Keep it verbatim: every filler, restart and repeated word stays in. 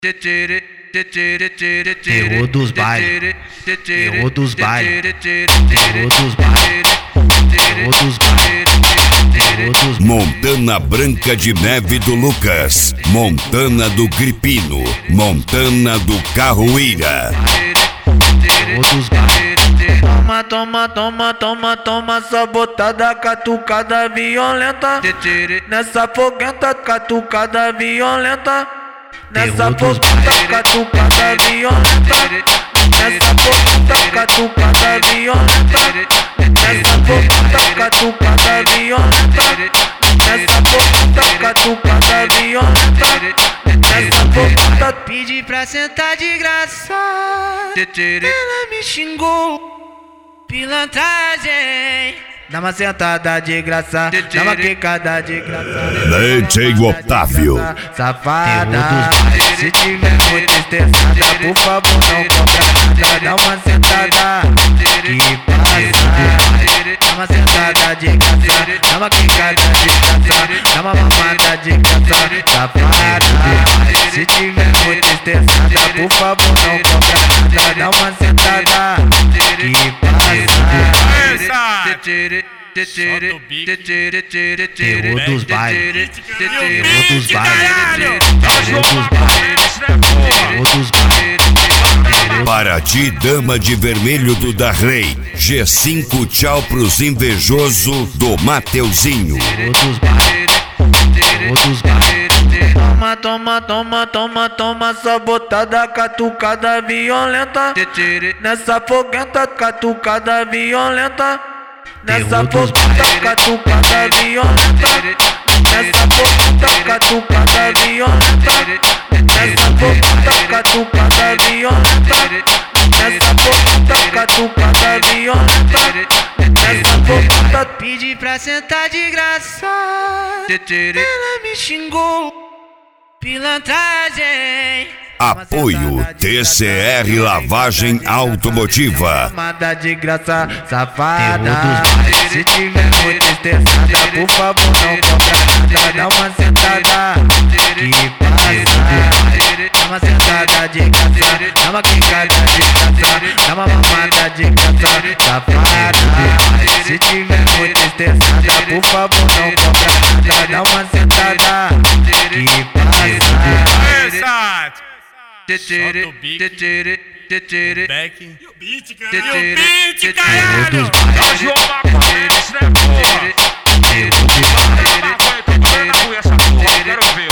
Terror dos bailes, terror dos bailes, terror dos bailes, terror dos bailes, terror dos bailes. Montana Branca de Neve do Lucas, Montana do Gripino, Montana do Carroíra. Terror dos bailes. Toma, toma, toma, toma, toma, sabotada, catucada violenta. Nessa foguenta, catucada violenta. Nessa foguenta, catucada violenta. Nessa foguenta, catucada violenta. Nessa foguenta, catucada violenta. Nessa foguenta, catucada violenta. Nessa foguenta, Pedi pra sentar de graça, ela me xingou, pilantragem. dá uma sentada de graça, dá uma quicada de graça. D J Otávio. Safada, se tiver muito estressada, por favor não compra nada. Dá uma sentada que passa, dá uma sentada de graça, dá uma quicada de graça, dá uma mamada de graça. Safada, se tiver muito estressada, por favor não compra nada. Dá uma sentada que passa. Terror dos bailes, terror dos bailes, terror dos bailes, terror dos bailes. Paraty, dama de vermelho do Darley. G cinco, tchau pros invejoso do Mateuzinho. Terror dos bailes, terror dos bailes. Toma, toma, toma, toma, toma, sabotada, catucada violenta. Nessa foguenta, catucada violenta. Nessa foguenta, catucada violenta. Nessa foguenta, catucada violenta. Nessa foguenta, catucada violenta. Nessa foguenta, catucada violenta. Nessa foguenta, Pedi pra sentar de graça, ela me xingou, pilantragem. Apoio T C R Lavagem Automotiva. Mamada de graça, safada. Terror dos bailes. Se tiver muito estressada, por favor não compra nada. Dá uma sentada que passa, dá uma sentada de graça, dá uma quicada de graça, dá uma mamada de graça. Safada, se tiver muito estressada, por favor não compra nada. Dá uma sentada que passa. Solta o bico, back. E o beat, cara. E o beat, Terror caralho. dos Tá bailes, João Maconhece, né, porra? terror dos bailes. Tá, vai, tá tocando na rua essa porra. Quero ver.